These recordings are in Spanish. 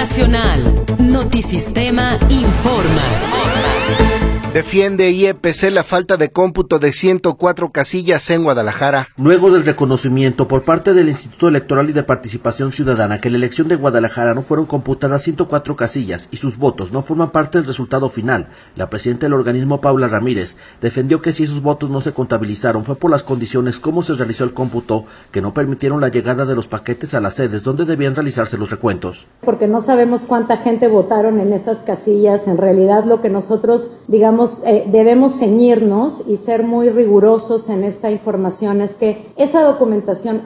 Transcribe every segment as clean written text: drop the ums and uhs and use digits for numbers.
Nacional. Notisistema informa. Defiende IEPC la falta de cómputo de 104 casillas en Guadalajara. Luego del reconocimiento por parte del Instituto Electoral y de Participación Ciudadana que en la elección de Guadalajara no fueron computadas 104 casillas y sus votos no forman parte del resultado final, la presidenta del organismo, Paula Ramírez, defendió que si esos votos no se contabilizaron fue por las condiciones como se realizó el cómputo que no permitieron la llegada de los paquetes a las sedes donde debían realizarse los recuentos. Porque no sabemos cuánta gente votaron en esas casillas, en realidad lo que nosotros, debemos ceñirnos y ser muy rigurosos en esta información es que esa documentación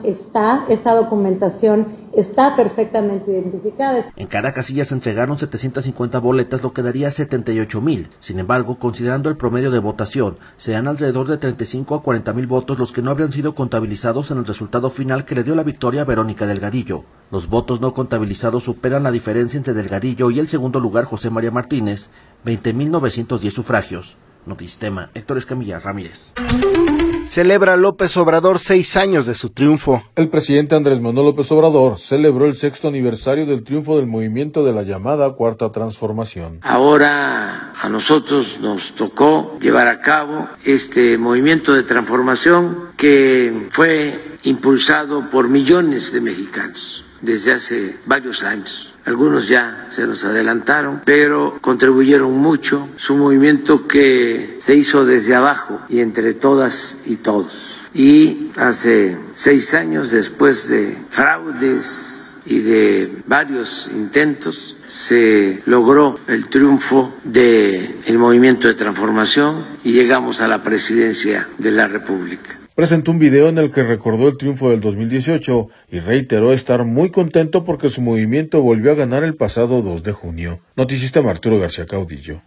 está perfectamente identificada. En cada casilla se entregaron 750 boletas, lo que daría 78,000. Sin embargo, considerando el promedio de votación, serán alrededor de 35 a 40,000 votos los que no habrían sido contabilizados en el resultado final que le dio la victoria a Verónica Delgadillo. Los votos no contabilizados superan la diferencia entre Delgadillo y el segundo lugar, José María Martínez, 20,910 sufragios. Notisistema, Héctor Escamilla Ramírez. Celebra López Obrador 6 años de su triunfo. El presidente Andrés Manuel López Obrador celebró el 6º aniversario del triunfo del movimiento de la llamada Cuarta Transformación. Ahora a nosotros nos tocó llevar a cabo este movimiento de transformación que fue impulsado por millones de mexicanos desde hace varios años. Algunos ya se nos adelantaron, pero contribuyeron mucho. Es un movimiento que se hizo desde abajo y entre todas y todos. Y hace 6 años, después de fraudes y de varios intentos, se logró el triunfo del movimiento de transformación y llegamos a la presidencia de la República. Presentó un video en el que recordó el triunfo del 2018 y reiteró estar muy contento porque su movimiento volvió a ganar el pasado 2 de junio. Notisistema, Arturo García Caudillo.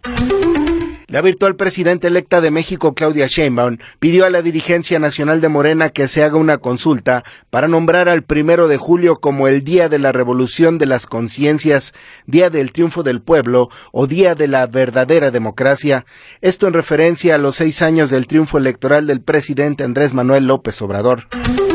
La virtual presidenta electa de México, Claudia Sheinbaum, pidió a la dirigencia nacional de Morena que se haga una consulta para nombrar al 1 de julio como el Día de la Revolución de las Conciencias, Día del Triunfo del Pueblo o Día de la Verdadera Democracia. Esto en referencia a los 6 años del triunfo electoral del presidente Andrés Manuel López Obrador.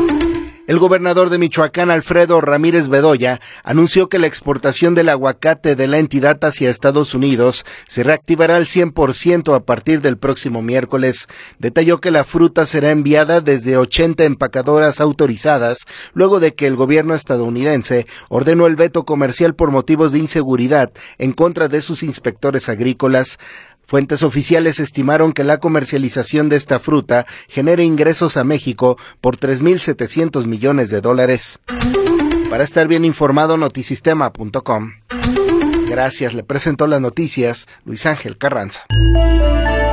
El gobernador de Michoacán, Alfredo Ramírez Bedoya, anunció que la exportación del aguacate de la entidad hacia Estados Unidos se reactivará al 100% a partir del próximo miércoles. Detalló que la fruta será enviada desde 80 empacadoras autorizadas, luego de que el gobierno estadounidense ordenó el veto comercial por motivos de inseguridad en contra de sus inspectores agrícolas. Fuentes oficiales estimaron que la comercialización de esta fruta genera ingresos a México por $3,700 millones. Para estar bien informado, notisistema.com. Gracias, le presentó las noticias Luis Ángel Carranza.